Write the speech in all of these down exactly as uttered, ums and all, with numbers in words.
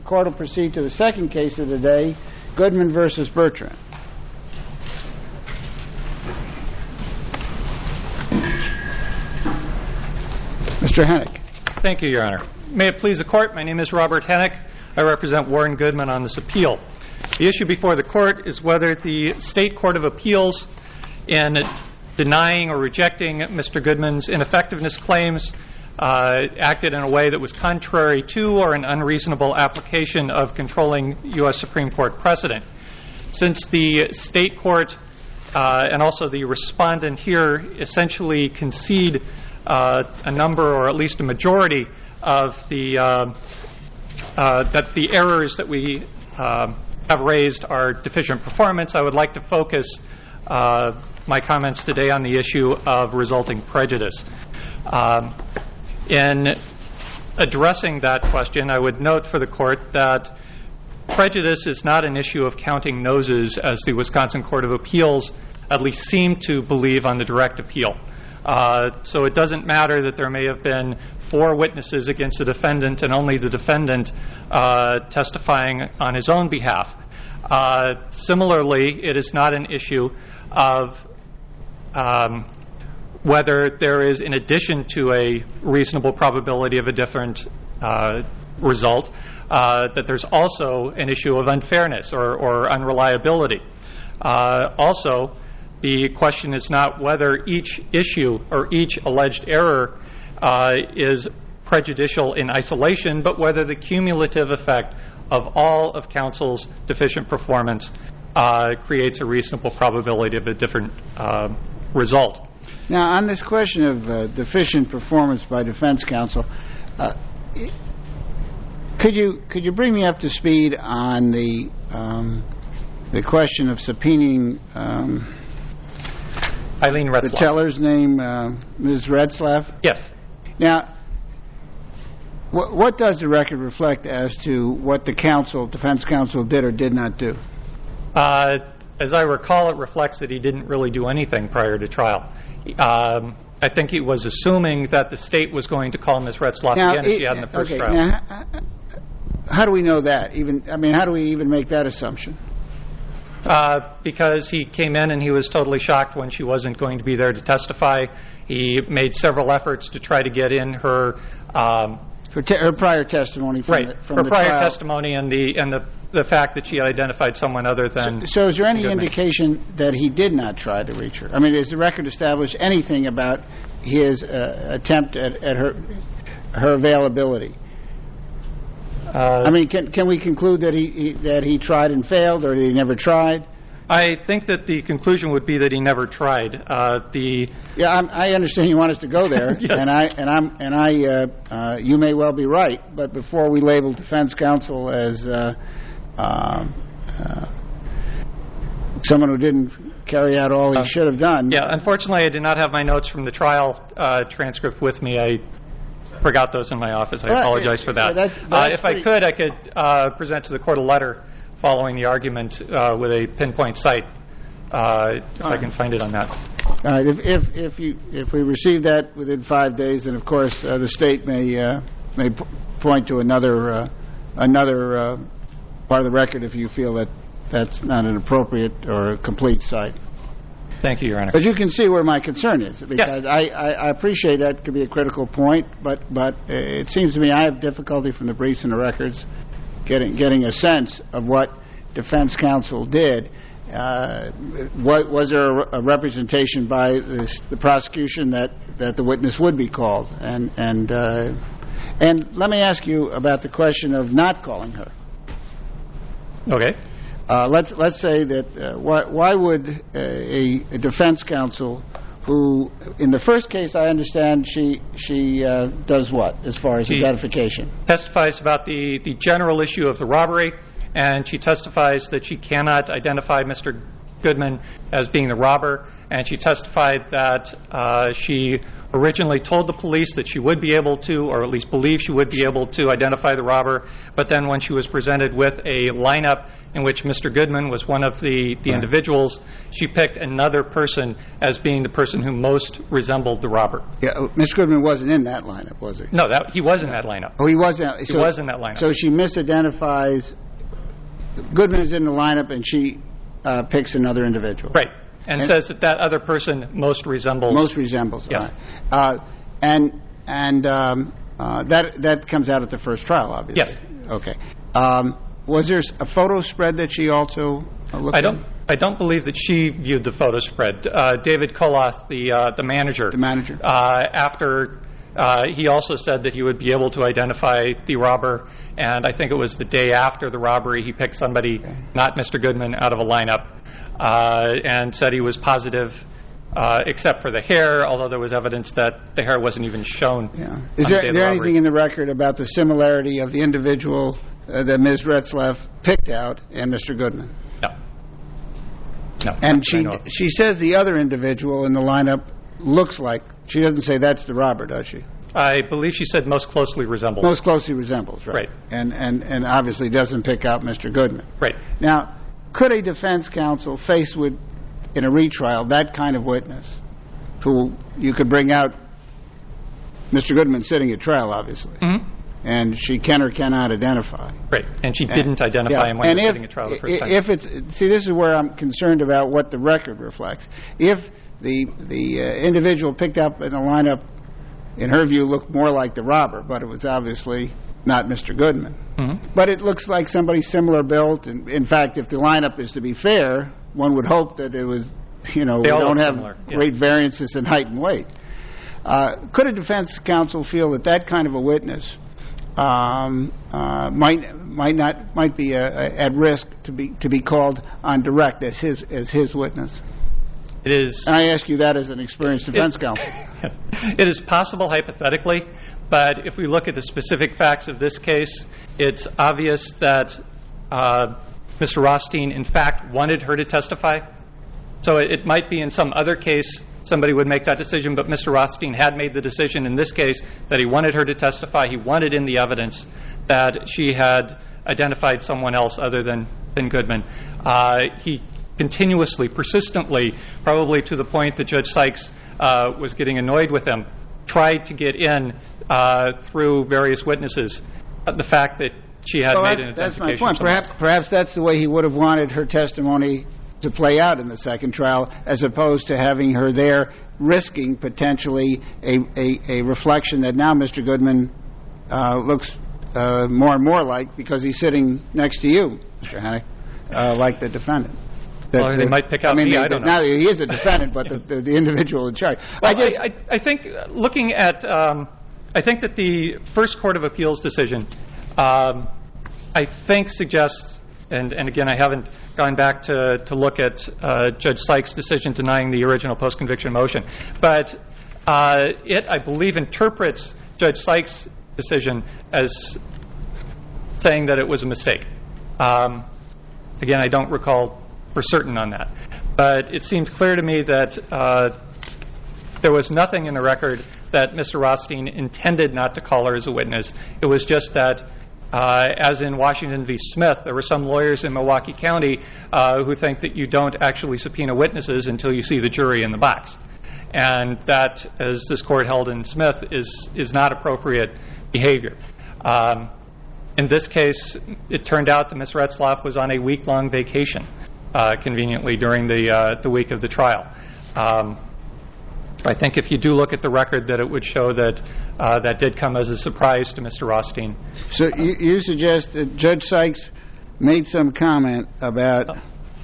Court will proceed to the second case of the day, Goodman versus Bertrand. Mister Hennick. Thank you, Your Honor. May it please the Court, my name is Robert Hennick. I represent Warren Goodman on this appeal. The issue before the Court is whether the State Court of Appeals, in denying or rejecting Mister Goodman's ineffectiveness claims, uh, acted in a way that was contrary to or an unreasonable application of controlling U S Supreme Court precedent. Since the State Court uh, and also the respondent here essentially concede uh, a number or at least a majority of the uh, uh, that the errors that we uh, have raised are deficient performance, I would like to focus uh, my comments today on the issue of resulting prejudice. Um, in addressing that question, I would note for the Court that prejudice is not an issue of counting noses, as the Wisconsin Court of Appeals at least seemed to believe on the direct appeal. Uh, so it doesn't matter that there may have been four witnesses against the defendant and only the defendant uh, testifying on his own behalf. Uh, similarly, it is not an issue of um, whether there is, in addition to a reasonable probability of a different uh, result, uh, that there's also an issue of unfairness or, or unreliability. Uh, also, the question is not whether each issue or each alleged error uh, is prejudicial in isolation, but whether the cumulative effect of all of counsel's deficient performance uh, creates a reasonable probability of a different uh, result. Now, on this question of uh, deficient performance by defense counsel, uh, could you could you bring me up to speed on the um, the question of subpoenaing um, Eileen Retzlaff. The teller's name, uh, Miz Retzlaff? Yes. Now, what, what does the record reflect as to what the counsel, defense counsel, did or did not do? Uh, as I recall, it reflects that he didn't really do anything prior to trial. Um, I think he was assuming that the state was going to call Miz Retzlaff now, again as she had in the first okay, trial. Now, how do we know that? Even, I mean, how do we even make that assumption? Uh, because he came in and he was totally shocked when she wasn't going to be there to testify. He made several efforts to try to get in her um, her, te- her prior testimony from right, the, from her the prior trial. testimony and the and the, the fact that she had identified someone other than. So, so is there any Goodman. indication that he did not try to reach her? I mean, does the record establish anything about his uh, attempt at, at her her availability? Uh, I mean, can can we conclude that he, he that he tried and failed, or that he never tried? I think that the conclusion would be that he never tried. Uh, the yeah, I'm, I understand you want us to go there, yes. and I and I'm and I uh, uh, you may well be right, but before we label defense counsel as uh, uh, uh, someone who didn't carry out all he uh, should have done. Yeah, unfortunately, I did not have my notes from the trial uh, transcript with me. I forgot those in my office. I well, apologize it, for that. Yeah, that's, that's uh, if I could, I could uh, present to the court a letter following the argument uh, with a pinpoint site, uh, if All I right. can find it on that. All right. If if if you if we receive that within five days, then of course uh, the state may uh, may p- point to another uh, another uh, part of the record if you feel that that's not an appropriate or a complete site. Thank you, Your Honor. But you can see where my concern is, because yes. I, I, I appreciate that could be a critical point, but but uh, it seems to me I have difficulty from the briefs and the records getting getting a sense of what defense counsel did. Uh, was, was there a, a representation by this, the prosecution that, that the witness would be called? And and uh, and let me ask you about the question of not calling her. Okay. Uh, let's let's say that uh, why why would a, a defense counsel who, in the first case, I understand she she uh, does what as far as she identification? Testifies about the, the general issue of the robbery, and she testifies that she cannot identify Mister Goodman as being the robber, and she testified that uh, she originally told the police that she would be able to, or at least believed she would be able to identify the robber, but then when she was presented with a lineup in which Mister Goodman was one of the, the right. individuals, she picked another person as being the person who most resembled the robber. Yeah, Mister Goodman wasn't in that lineup, was he? No, that, he was in that lineup. Oh, he was in, he so, was in that lineup. So she misidentifies, Goodman is in the lineup, and she uh, picks another individual. Right. And, and says that that other person most resembles. Most resembles. Yes. Right. Uh, and and um, uh, that that comes out at the first trial, obviously. Yes. Okay. Um, was there a photo spread that she also uh, looked I don't. at? I don't believe that she viewed the photo spread. Uh, David Koloth, the uh, the manager. The manager. Uh, after. Uh, he also said that he would be able to identify the robber, and I think it was the day after the robbery he picked somebody, okay. not Mister Goodman, out of a lineup, uh, and said he was positive, uh, except for the hair, although there was evidence that the hair wasn't even shown. Yeah. Is there, the there the anything in the record about the similarity of the individual uh, that Miz Retzlaff picked out and Mister Goodman? No. No. And she she says the other individual in the lineup looks like. She doesn't say that's the robber, does she? I believe she said most closely resembles. Most closely resembles, right. Right. And, and, and obviously doesn't pick out Mister Goodman. Right. Now, could a defense counsel, faced with, in a retrial, that kind of witness, who you could bring out Mister Goodman sitting at trial, obviously, mm-hmm. and she can or cannot identify. Right. And she didn't and, identify yeah. him when and he was if, sitting at trial the first time. If it's, see, this is where I'm concerned about what the record reflects. If the the uh, individual picked up in the lineup, in her view, looked more like the robber, but it was obviously not Mister Goodman. Mm-hmm. But it looks like somebody similar built. And in fact, if the lineup is to be fair, one would hope that it was, you know, they we don't have similar. great yeah. variances in height and weight. Uh, could a defense counsel feel that that kind of a witness um, uh, might might not might be a, a, at risk to be to be called on direct as his as his witness? It is. And I ask you that as an experienced defense it, counsel. It is possible hypothetically, but if we look at the specific facts of this case, it's obvious that uh, Mister Rothstein, in fact, wanted her to testify. So it, it might be in some other case somebody would make that decision, but Mister Rothstein had made the decision in this case that he wanted her to testify. He wanted in the evidence that she had identified someone else other than, than Goodman. Uh, he continuously, persistently, probably to the point that Judge Sykes uh, was getting annoyed with him, tried to get in uh, through various witnesses uh, the fact that she had well, made that, an that's identification. That's my point. Perhaps, perhaps that's the way he would have wanted her testimony to play out in the second trial, as opposed to having her there risking potentially a, a, a reflection that now Mister Goodman uh, looks uh, more and more like, because he's sitting next to you, Mister Hannock, uh, like the defendant. That, well, they might pick out I mean, me, they, I don't they, know. Now he is a defendant, but the, the, the individual in charge. Well, I, just, I, I, I think looking at, um, I think that the first Court of Appeals decision, um, I think suggests, and, and again, I haven't gone back to, to look at uh, Judge Sykes' decision denying the original post-conviction motion, but uh, it, I believe, interprets Judge Sykes' decision as saying that it was a mistake. Um, again, I don't recall for certain on that. But it seemed clear to me that uh, there was nothing in the record that Mister Rothstein intended not to call her as a witness. It was just that, uh, as in Washington v. Smith, there were some lawyers in Milwaukee County uh, who think that you don't actually subpoena witnesses until you see the jury in the box. And that, as this court held in Smith, is, is not appropriate behavior. Um, in this case, it turned out that Miz Retzlaff was on a week-long vacation. Uh, conveniently during the uh, the week of the trial. Um, I think if you do look at the record, that it would show that uh, that did come as a surprise to Mister Rothstein. So you, you suggest that Judge Sykes made some comment about...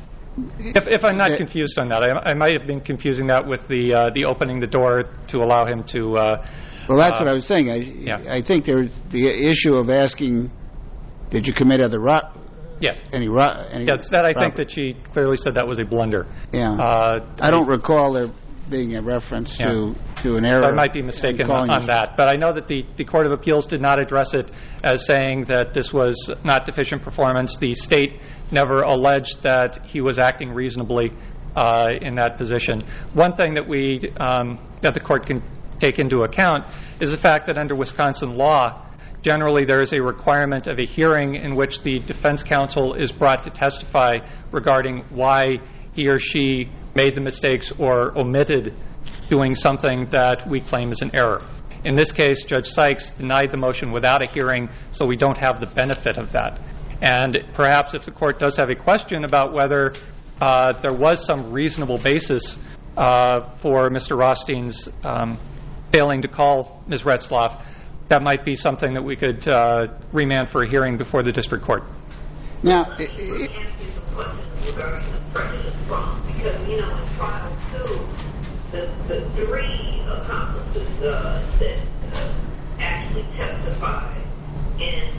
If, if I'm not confused on that, I, I might have been confusing that with the uh, the opening the door to allow him to... Uh, well, that's uh, what I was saying. I, yeah. I think there's the issue of asking, did you commit other... Ro- Yes. Any, ro- any yes, that I robbery. think that she clearly said that was a blunder. Yeah. Uh, I don't I, recall there being a reference yeah. to, to an error. I might be mistaken on, on that. But I know that the, the Court of Appeals did not address it as saying that this was not deficient performance. The state never alleged that he was acting reasonably uh, in that position. One thing that we um, that the court can take into account is the fact that under Wisconsin law, generally there is a requirement of a hearing in which the defense counsel is brought to testify regarding why he or she made the mistakes or omitted doing something that we claim is an error. In this case, Judge Sykes denied the motion without a hearing, so we don't have the benefit of that. And perhaps if the court does have a question about whether uh, there was some reasonable basis uh, for Mister Rothstein's um, failing to call Miz Retzlaff, that might be something that we could uh, remand for a hearing before the district court. Now, it, it, regarding the prejudice prong, because, you know, in trial two, the, the three accomplices uh, that uh, actually testified, and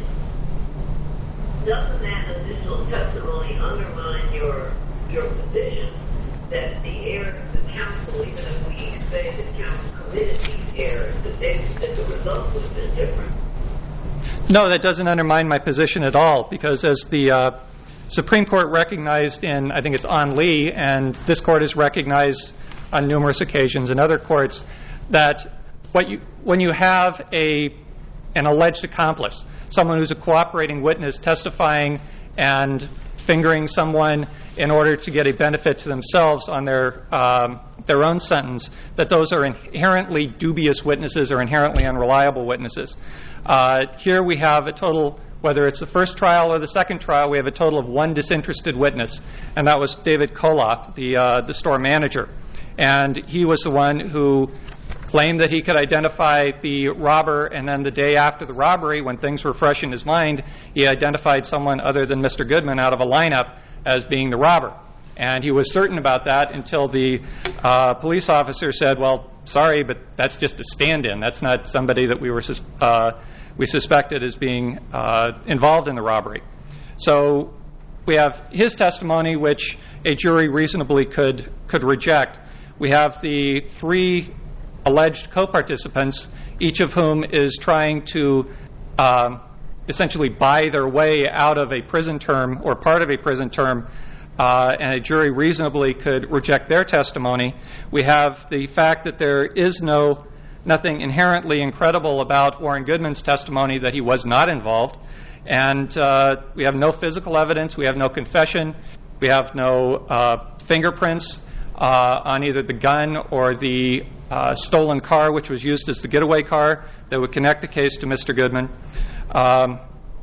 doesn't that additional testimony undermine your your position that the error, the counsel, even if we say that counsel committed these errors, that, they, that the result would have been different? No, that doesn't undermine my position at all, because as the uh, Supreme Court recognized in, I think it's On Lee, and this court has recognized on numerous occasions in other courts, that what you, when you have a an alleged accomplice, someone who's a cooperating witness testifying and fingering someone in order to get a benefit to themselves on their um, their own sentence, that those are inherently dubious witnesses or inherently unreliable witnesses. Uh, here we have a total, whether it's the first trial or the second trial, we have a total of one disinterested witness, and that was David Koloff, the uh, the store manager. And he was the one who claimed that he could identify the robber, and then the day after the robbery, when things were fresh in his mind, he identified someone other than Mister Goodman out of a lineup as being the robber. And he was certain about that until the uh, police officer said, well, sorry, but that's just a stand-in. That's not somebody that we were sus- uh, we suspected as being uh, involved in the robbery. So we have his testimony, which a jury reasonably could could reject. We have the three alleged co-participants, each of whom is trying to um, essentially buy their way out of a prison term or part of a prison term, uh, and a jury reasonably could reject their testimony. We have the fact that there is no nothing inherently incredible about Warren Goodman's testimony that he was not involved, and uh, we have no physical evidence, we have no confession, we have no uh, fingerprints uh, on either the gun or the Uh, stolen car, which was used as the getaway car that would connect the case to Mister Goodman. Um,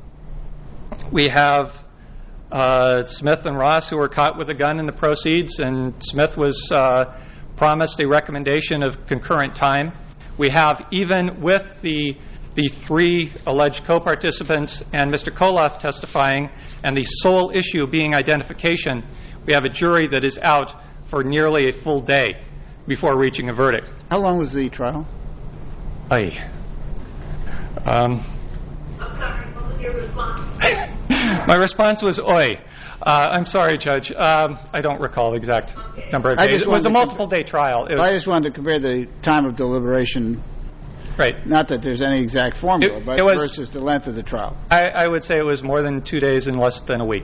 we have uh, Smith and Ross, who were caught with a gun in the proceeds, and Smith was uh, promised a recommendation of concurrent time. We have, even with the the three alleged co-participants and Mister Koloff testifying, and the sole issue being identification, we have a jury that is out for nearly a full day before reaching a verdict. How long was the trial? Aye. Um, I'm sorry, what was your response? my response was, oi. Uh, I'm sorry, Judge. Um, I don't recall the exact Okay. number of I days. just It was a wanted to multiple-day trial. It was, I just wanted to compare the time of deliberation, right. not that there's any exact formula, It- but it was- versus the length of the trial. I, I would say it was more than two days and less than a week.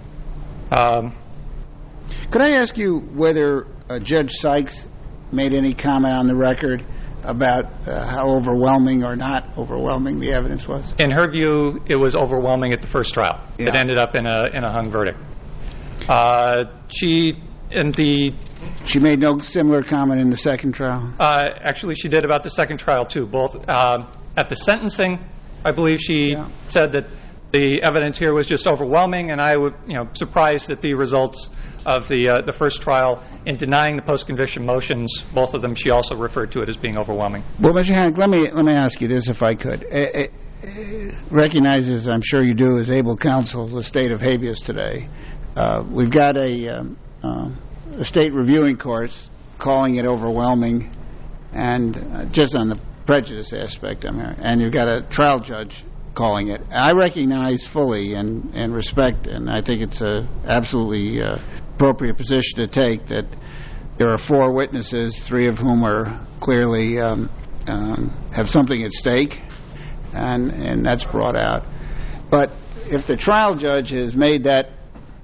Um, Could I ask you whether uh, Judge Sykes made any comment on the record about uh, how overwhelming or not overwhelming the evidence was? in her view, it was overwhelming at the first trial. Yeah. It ended up in a in a hung verdict. Uh, she, in the She made no similar comment in the second trial? Uh, actually, she did about the second trial, too. Both um, at the sentencing, I believe she Yeah. said that the evidence here was just overwhelming, and I would, you know, surprised at the results of the uh, the first trial. In denying the post-conviction motions, both of them, she also referred to it as being overwhelming. Well, Mister Hancock, let me let me ask you this, if I could. Uh, uh, recognizes, I'm sure you do, as able counsel, the state of habeas today. Uh, we've got a, um, uh, a state reviewing course calling it overwhelming, and uh, just on the prejudice aspect, I'm here, and you've got a trial judge calling it. I recognize fully and, and respect, and I think it's a absolutely uh, appropriate position to take, that there are four witnesses, three of whom are clearly um, um, have something at stake, and and that's brought out. But if the trial judge has made that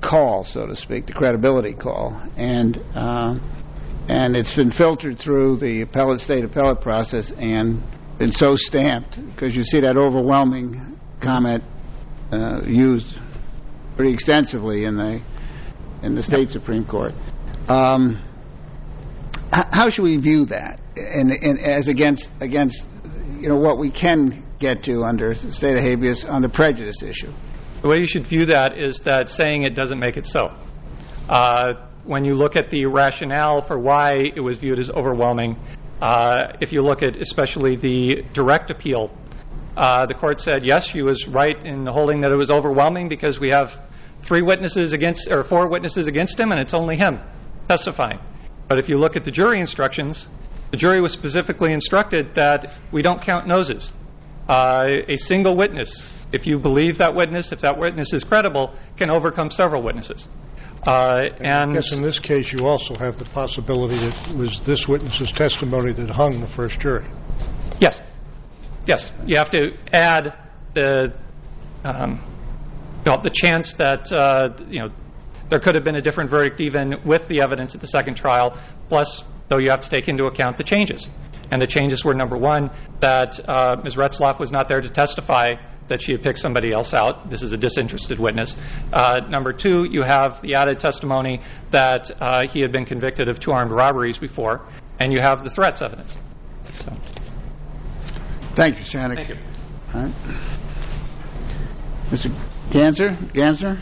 call, so to speak, the credibility call, and uh, and it's been filtered through the appellate state appellate process and been so stamped, because you see that overwhelming comment uh, used pretty extensively in the in the state Supreme Court. Um, h- how should we view that, and, and as against against you know what we can get to under state of habeas on the prejudice issue? The way you should view that is that saying it doesn't make it so. Uh, when you look at the rationale for why it was viewed as overwhelming, uh, if you look at especially the direct appeal, uh, the court said, yes, she was right in holding that it was overwhelming because we have three witnesses against, or four witnesses against him, and it's only him testifying. But if you look at the jury instructions, the jury was specifically instructed that we don't count noses. Uh, a single witness, if you believe that witness, if that witness is credible, can overcome several witnesses. Uh, and I guess in this case you also have the possibility that it was this witness's testimony that hung the first jury. Yes. Yes. You have to add the um, you know, the chance that uh, you know there could have been a different verdict even with the evidence at the second trial, plus, though, you have to take into account the changes. And the changes were, number one, that uh, Miz Retzlaff was not there to testify that she had picked somebody else out. This is a disinterested witness. Uh, number two, you have the added testimony that uh, he had been convicted of two armed robberies before, and you have the threats evidence. So. Thank you, Shannon. Thank you. All right. Mister Ganser? Ganser?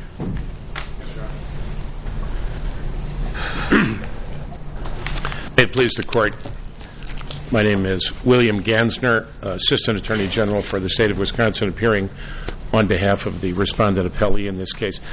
May it please the Court. My name is William Gansner, Assistant Attorney General for the State of Wisconsin, appearing on behalf of the respondent appellee in this case.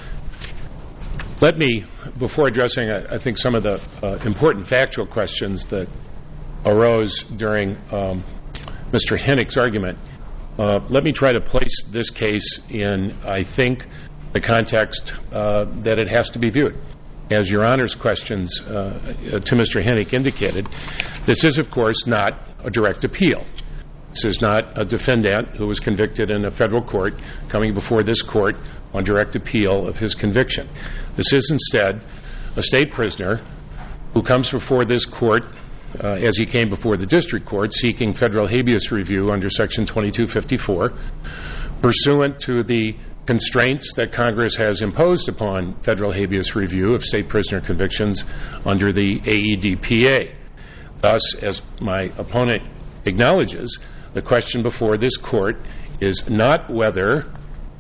Let me, before addressing, I think, some of the uh, important factual questions that arose during um, Mister Hennick's argument, uh, let me try to place this case in, I think, the context uh, that it has to be viewed. As Your Honor's questions uh, to Mister Hennick indicated, this is, of course, not a direct appeal. This is not a defendant who was convicted in a federal court coming before this court on direct appeal of his conviction. This is instead a state prisoner who comes before this court, uh, as he came before the district court, seeking federal habeas review under Section twenty-two fifty-four, pursuant to the constraints that Congress has imposed upon federal habeas review of state prisoner convictions under the A E D P A. Thus, as my opponent acknowledges, the question before this court is not whether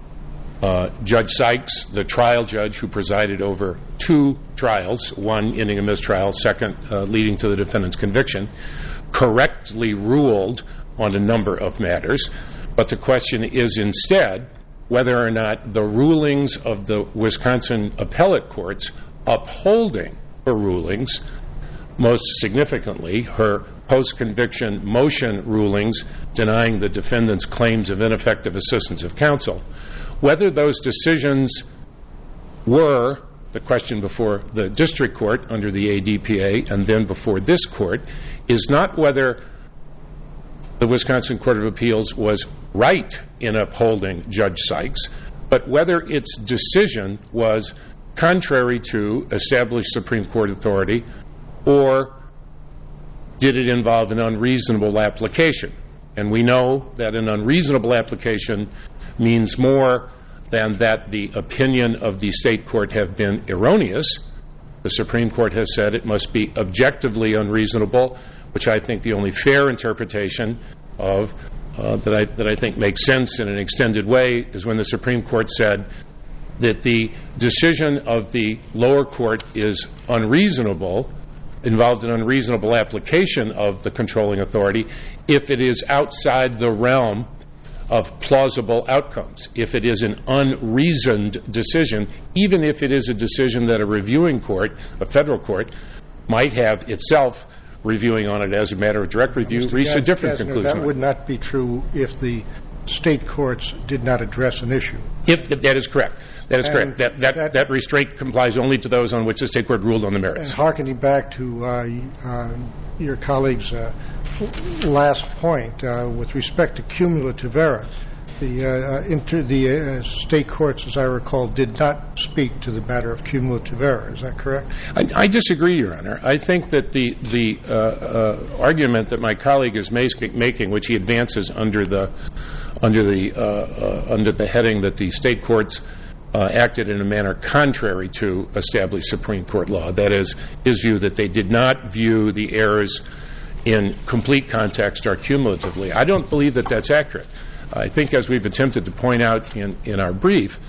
uh, Judge Sykes, the trial judge who presided over two trials, one ending a mistrial, second uh, leading to the defendant's conviction, correctly ruled on a number of matters, but the question is instead whether or not the rulings of the Wisconsin appellate courts upholding her rulings, most significantly her post-conviction motion rulings denying the defendant's claims of ineffective assistance of counsel, whether those decisions were, the question before the district court under the A D P A and then before this court, is not whether the Wisconsin Court of Appeals was right in upholding Judge Sykes, but whether its decision was contrary to established Supreme Court authority, or did it involve an unreasonable application. And we know that an unreasonable application means more than that the opinion of the state court have been erroneous. The Supreme Court has said it must be objectively unreasonable, which I think the only fair interpretation of uh, that I that I think makes sense in an extended way is when the Supreme Court said that the decision of the lower court is unreasonable, involved an unreasonable application of the controlling authority if it is outside the realm of plausible outcomes, if it is an unreasoned decision, even if it is a decision that a reviewing court, a federal court, might have itself reviewing on it as a matter of direct review, reached a different Gansner, conclusion. That would not be true if the state courts did not address an issue. If, that is correct. That is And correct. That, that, that- that restraint complies only to those on which the state court ruled on the merits. And hearkening back to uh, uh, your colleague's uh, last point, uh, with respect to cumulative error, The, uh, inter, the uh, state courts, as I recall, did not speak to the matter of cumulative error. Is that correct? I, I disagree, Your Honor. I think that the the uh, uh, argument that my colleague is making, which he advances under the under the uh, uh, under the heading that the state courts uh, acted in a manner contrary to established Supreme Court law, that is, his view that they did not view the errors in complete context or cumulatively. I don't believe that that's accurate. I think, as we've attempted to point out in, in our brief,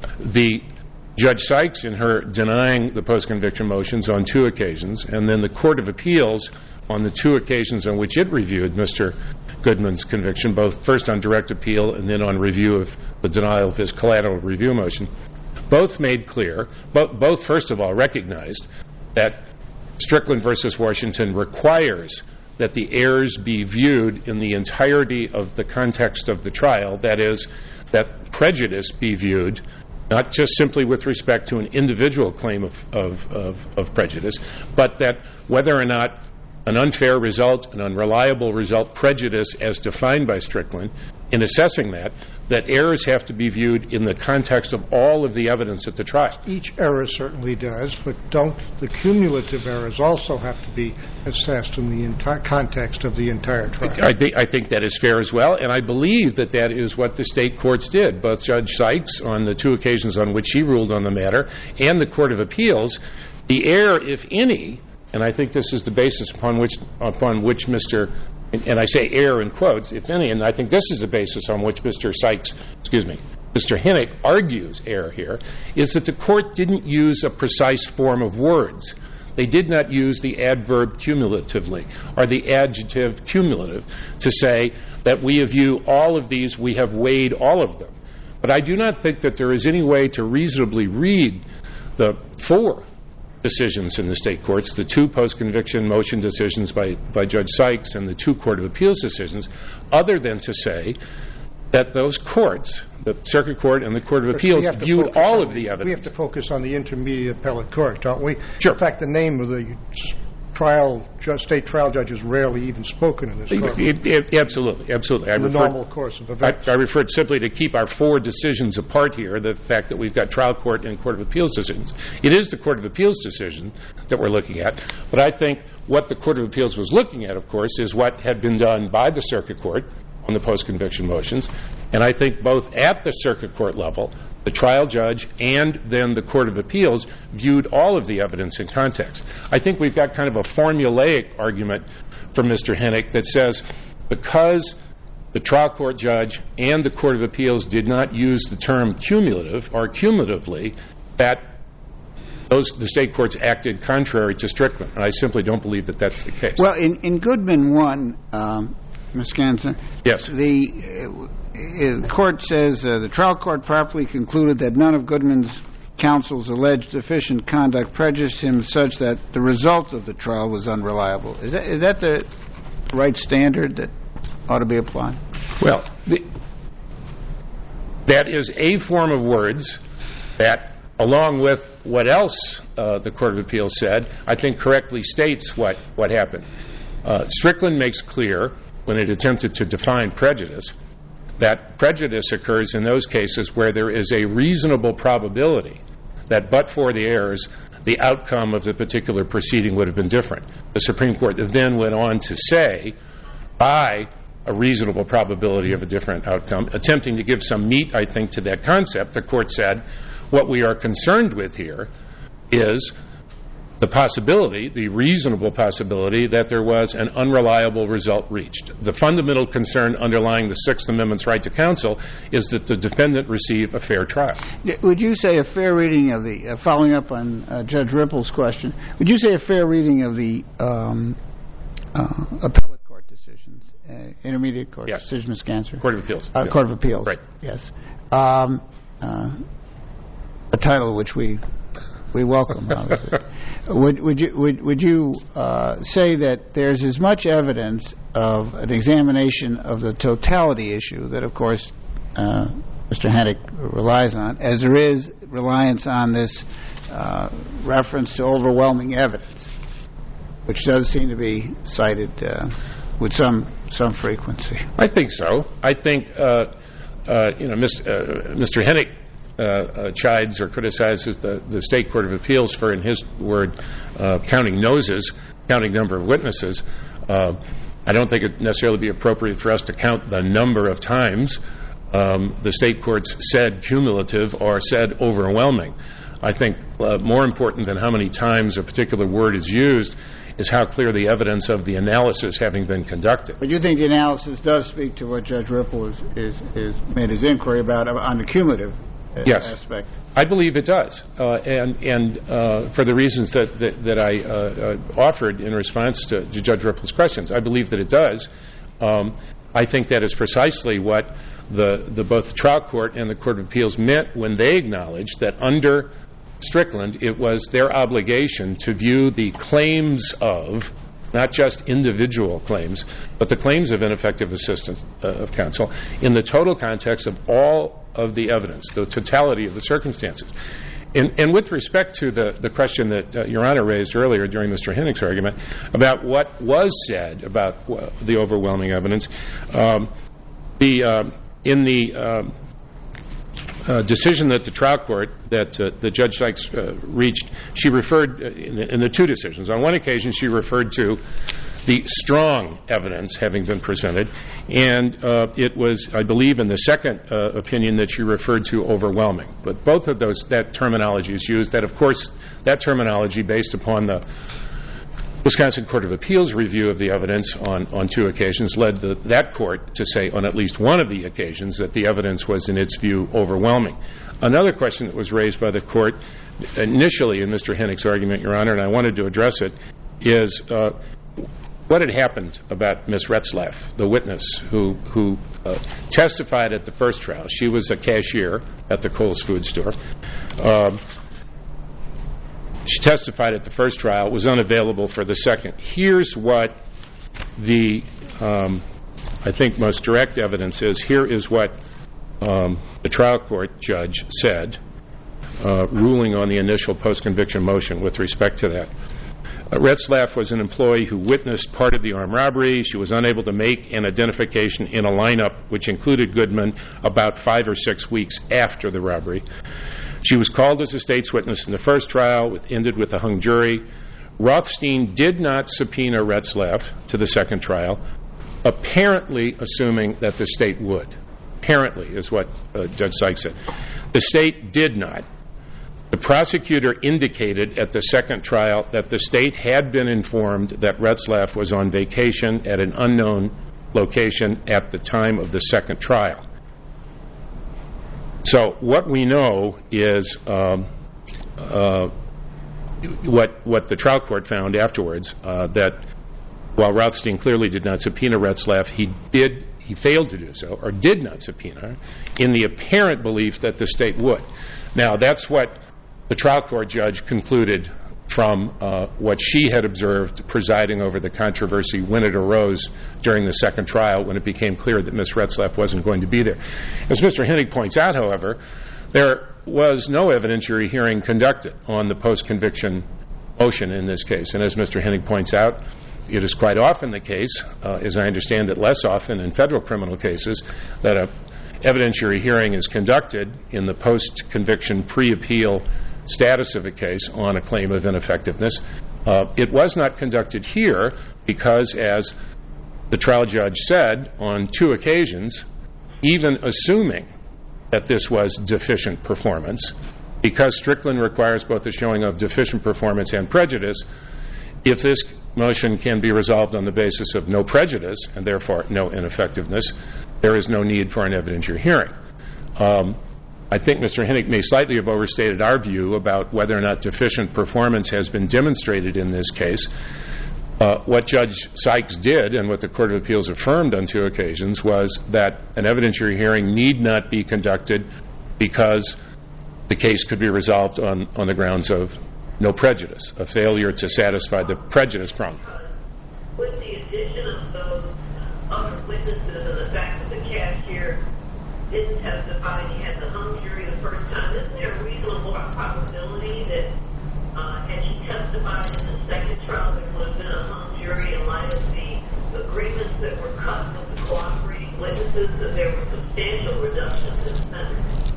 the Judge Sykes, in her denying the post-conviction motions on two occasions, and then the Court of Appeals on the two occasions on which it reviewed Mister Goodman's conviction, both first on direct appeal and then on review of the denial of his collateral review motion, both made clear, both, both first of all recognized that Strickland versus Washington requires that the errors be viewed in the entirety of the context of the trial, that is, that prejudice be viewed not just simply with respect to an individual claim of, of, of, of prejudice, but that whether or not an unfair result, an unreliable result, prejudice as defined by Strickland, in assessing that, that errors have to be viewed in the context of all of the evidence at the trial. Each error certainly does, but don't the cumulative errors also have to be assessed in the entire context of the entire trial? I think, I think that is fair as well, and I believe that that is what the state courts did. Both Judge Sykes, on the two occasions on which he ruled on the matter, and the Court of Appeals, the error, if any, and I think this is the basis upon which upon which Mister and I say error in quotes, if any, and I think this is the basis on which Mister Sykes, excuse me, Mister Hinnick argues error here, is that the court didn't use a precise form of words. They did not use the adverb cumulatively or the adjective cumulative to say that we view all of these, we have weighed all of them. But I do not think that there is any way to reasonably read the four decisions in the state courts, the two post-conviction motion decisions by, by Judge Sykes and the two Court of Appeals decisions, other than to say that those courts, the Circuit Court and the Court of Appeals, viewed all of the evidence. We have to focus on the intermediate appellate court, don't we? Sure. In fact, the name of the trial, state trial judge is rarely even spoken in this court. It, it, absolutely, absolutely. I in the referred, normal course of events. I, I referred simply to keep our four decisions apart here, the fact that we've got trial court and Court of Appeals decisions. It is the Court of Appeals decision that we're looking at, but I think what the Court of Appeals was looking at, of course, is what had been done by the Circuit Court on the post-conviction motions, and I think both at the Circuit Court level, the trial judge and then the Court of Appeals viewed all of the evidence in context. I think we've got kind of a formulaic argument from Mister Hinnick that says because the trial court judge and the Court of Appeals did not use the term cumulative or cumulatively, that those, the state courts acted contrary to Strickland. And I simply don't believe that that's the case. Well, in, in Goodman one, um, Miz Gansner, yes, the uh, court says uh, the trial court properly concluded that none of Goodman's counsel's alleged deficient conduct prejudiced him such that the result of the trial was unreliable. Is that, is that the right standard that ought to be applied? Well, the, that is a form of words that, along with what else uh, the Court of Appeals said, I think correctly states what, what happened. Uh, Strickland makes clear, when it attempted to define prejudice, that prejudice occurs in those cases where there is a reasonable probability that but for the errors, the outcome of the particular proceeding would have been different. The Supreme Court then went on to say, by a reasonable probability of a different outcome, attempting to give some meat, I think, to that concept, the court said, what we are concerned with here is the possibility, the reasonable possibility, that there was an unreliable result reached. The fundamental concern underlying the Sixth Amendment's right to counsel is that the defendant receive a fair trial. Would you say a fair reading of the, uh, following up on uh, Judge Ripple's question, would you say a fair reading of the um, uh, appellate court decisions, uh, intermediate court yes. decisions, Miz Gansner? Court of Appeals. Uh, yes. Court of Appeals. Right. Yes. Um, uh, a title which we we welcome, obviously. Would would you would would you uh, say that there's as much evidence of an examination of the totality issue that, of course, uh, Mister Hinnick relies on, as there is reliance on this uh, reference to overwhelming evidence, which does seem to be cited uh, with some some frequency? I think so. I think uh, uh, you know, Mister Uh, Mister Hennick uh, uh, chides or criticizes the, the State Court of Appeals for, in his word, uh, counting noses, counting number of witnesses. Uh, I don't think it would necessarily be appropriate for us to count the number of times um, the state courts said cumulative or said overwhelming. I think uh, more important than how many times a particular word is used is how clear the evidence of the analysis having been conducted. But you think the analysis does speak to what Judge Ripple is, is, is made his inquiry about on the cumulative uh, yes. aspect? I believe it does, uh, and and uh, for the reasons that that, that I uh, uh, offered in response to, to Judge Ripple's questions, I believe that it does. Um, I think that is precisely what the the both the trial court and the Court of Appeals meant when they acknowledged that under Strickland it was their obligation to view the claims of not just individual claims, but the claims of ineffective assistance uh, of counsel in the total context of all of the evidence, the totality of the circumstances. And, and with respect to the, the question that uh, Your Honor raised earlier during Mister Hennick's argument about what was said about uh, the overwhelming evidence, um, the uh, in the um, uh, decision that the trial court that uh, the Judge Sykes uh, reached, she referred uh, in, the, in the two decisions. On one occasion, she referred to the strong evidence having been presented, and uh, it was, I believe, in the second uh, opinion that she referred to overwhelming. But both of those, that terminology is used. That, of course, that terminology, based upon the Wisconsin Court of Appeals review of the evidence on, on two occasions, led the, that court to say on at least one of the occasions that the evidence was, in its view, overwhelming. Another question that was raised by the court initially in Mister Hennick's argument, Your Honor, and I wanted to address it, is uh, what had happened about Miz Retzlaff, the witness who, who uh, testified at the first trial. She was a cashier at the Kohl's food store. Um, she testified at the first trial, was unavailable for the second. Here's what the, um, I think, most direct evidence is. Here is what um, the trial court judge said, uh, ruling on the initial post-conviction motion with respect to that. Uh, Retzlaff was an employee who witnessed part of the armed robbery. She was unable to make an identification in a lineup which included Goodman about five or six weeks after the robbery. She was called as a state's witness in the first trial, with, ended with a hung jury. Rothstein did not subpoena Retzlaff to the second trial, apparently assuming that the state would. Apparently is what uh, Judge Sykes said. The state did not. The prosecutor indicated at the second trial that the state had been informed that Retzlaff was on vacation at an unknown location at the time of the second trial. So what we know is um, uh, what what the trial court found afterwards, uh, that while Rothstein clearly did not subpoena Retzlaff, he did he failed to do so, or did not subpoena, in the apparent belief that the state would. Now, that's what the trial court judge concluded from uh, what she had observed presiding over the controversy when it arose during the second trial, when it became clear that Miz Retzlaff wasn't going to be there. As Mister Hennig points out, however, there was no evidentiary hearing conducted on the post-conviction motion in this case. And as Mister Hennig points out, it is quite often the case, uh, as I understand it less often in federal criminal cases, that an evidentiary hearing is conducted in the post-conviction pre-appeal status of a case on a claim of ineffectiveness. Uh, it was not conducted here because, as the trial judge said on two occasions, even assuming that this was deficient performance, because Strickland requires both the showing of deficient performance and prejudice, if this motion can be resolved on the basis of no prejudice and therefore no ineffectiveness, there is no need for an evidentiary hearing. Um, I think Mister Hennig may slightly have overstated our view about whether or not deficient performance has been demonstrated in this case. Uh, what Judge Sykes did, and what the Court of Appeals affirmed on two occasions, was that an evidentiary hearing need not be conducted because the case could be resolved on, on the grounds of no prejudice, a failure to satisfy the prejudice prong. With the addition of those other witnesses and the fact that the cashier didn't testify and he had the hung jury the first time, isn't there a reasonable probability that uh, had she testified in the second trial there would have been a hung jury in light of the agreements that were cut with the cooperating witnesses that there were substantial reductions in sentence?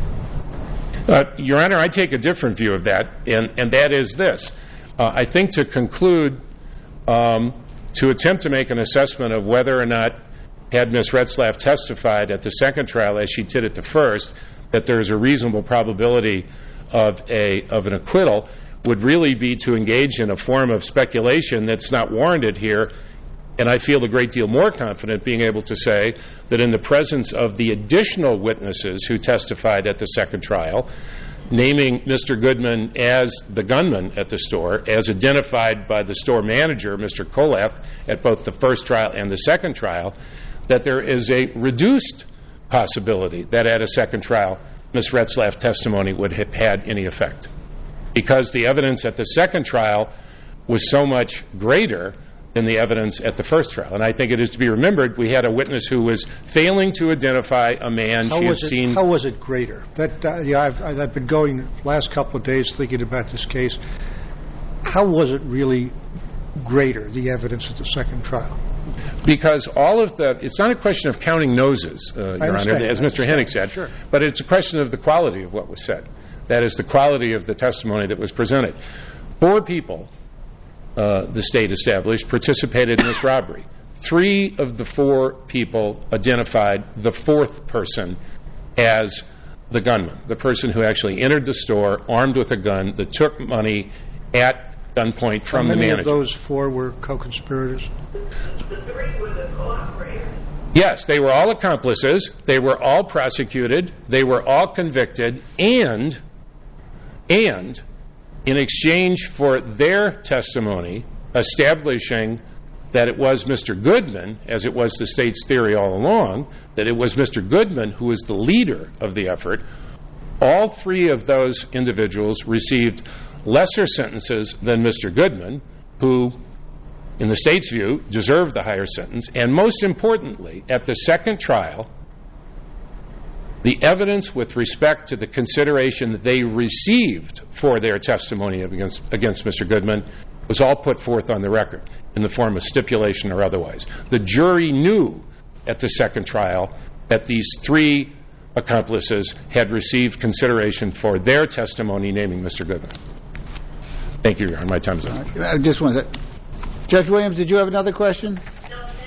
Uh, Your Honor, I take a different view of that, and, and that is this. Uh, I think to conclude, um, to attempt to make an assessment of whether or not, had Miz Retzlaff testified at the second trial as she did at the first, that there is a reasonable probability of a of an acquittal, would really be to engage in a form of speculation that's not warranted here. And I feel a great deal more confident being able to say that in the presence of the additional witnesses who testified at the second trial, naming Mister Goodman as the gunman at the store, as identified by the store manager, Mister Kolath, at both the first trial and the second trial, that there is a reduced possibility that at a second trial, Miz Retzlaff's testimony would have had any effect. Because the evidence at the second trial was so much greater than the evidence at the first trial. And I think it is to be remembered, we had a witness who was failing to identify a man how she had was it, seen. How was it greater? That uh, yeah, I've, I've been going the last couple of days thinking about this case. How was it really greater, the evidence at the second trial? Because all of the, it's not a question of counting noses, uh, Your Honor, as Mister Hennig said, sure. but it's a question of the quality of what was said. That is the quality of the testimony that was presented. Four people, uh, the state established, participated in this robbery. Three of the four people identified the fourth person as the gunman, the person who actually entered the store armed with a gun that took money at gunpoint from the manager. How many of those four were co-conspirators? The three were the cooperators. Yes, they were all accomplices. They were all prosecuted. They were all convicted. And, and in exchange for their testimony establishing that it was Mister Goodman, as it was the state's theory all along, that it was Mister Goodman who was the leader of the effort, all three of those individuals received lesser sentences than Mister Goodman, who, in the state's view, deserved the higher sentence. And most importantly, at the second trial, the evidence with respect to the consideration that they received for their testimony against, against Mister Goodman was all put forth on the record in the form of stipulation or otherwise. The jury knew at the second trial that these three accomplices had received consideration for their testimony naming Mister Goodman. Thank you, Your Honor. My time is up. I just want to... Judge Williams, did you have another question? No, that,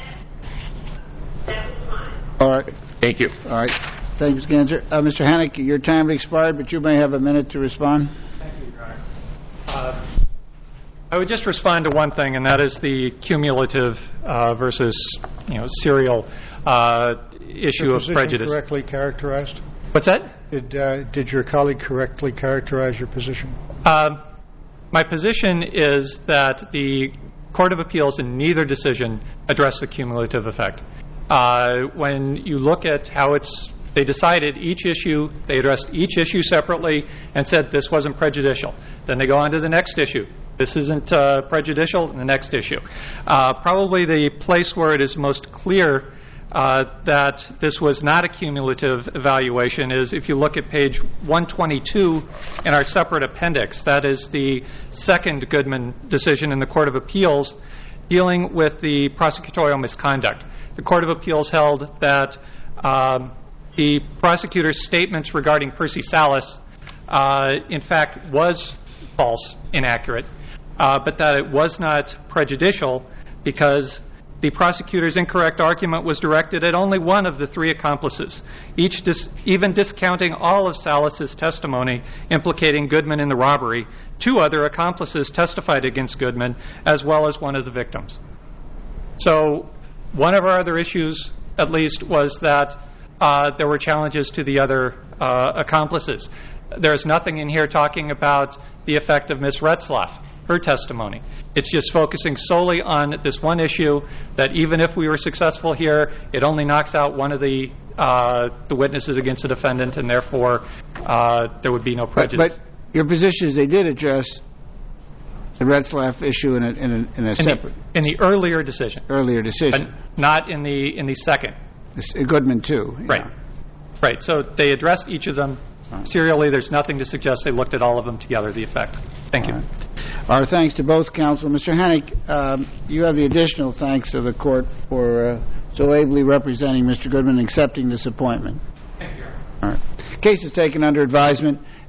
that was fine. All right. Thank you. All right. Thank you, Mister Ganser. Uh, Mister Hennig, your time has expired, but you may have a minute to respond. Thank you, Your Honor. Uh, I would just respond to one thing, and that is the cumulative uh, versus, you know, serial uh, issue of prejudice. Correctly characterized? What's that? Did uh, did your colleague correctly characterize your position? Um, my position is that the Court of Appeals in neither decision addressed the cumulative effect. Uh, when you look at how it's, they decided each issue, they addressed each issue separately and said this wasn't prejudicial. Then they go on to the next issue. This isn't uh, prejudicial, the next issue. Uh, probably the place where it is most clear uh, that this was not a cumulative evaluation is if you look at page one twenty-two in our separate appendix. That is the second Goodman decision in the Court of Appeals dealing with the prosecutorial misconduct. The Court of Appeals held that um, the prosecutor's statements regarding Percy Salas, uh, in fact, was false, inaccurate, uh, but that it was not prejudicial because the prosecutor's incorrect argument was directed at only one of the three accomplices, each dis- even discounting all of Salas's testimony implicating Goodman in the robbery. Two other accomplices testified against Goodman, as well as one of the victims. So one of our other issues, at least, was that uh, there were challenges to the other uh, accomplices. There's nothing in here talking about the effect of Miz Retzlaff, her testimony. It's just focusing solely on this one issue that even if we were successful here, it only knocks out one of the uh, the witnesses against the defendant, and therefore uh, there would be no prejudice. But, but your position is they did address the Retzlaff issue in a, in a, in a in separate... The, in the earlier decision. Earlier decision. But not in the in the second. This, Goodman, too. Right. Yeah. Right. So they addressed each of them serially. There's nothing to suggest they looked at all of them together, the effect. Thank you. All right. Our thanks to both counsel. Mister Hennig, um, you have the additional thanks of the court for uh, so ably representing Mister Goodman and accepting this appointment. Thank you. All right. Case is taken under advisement.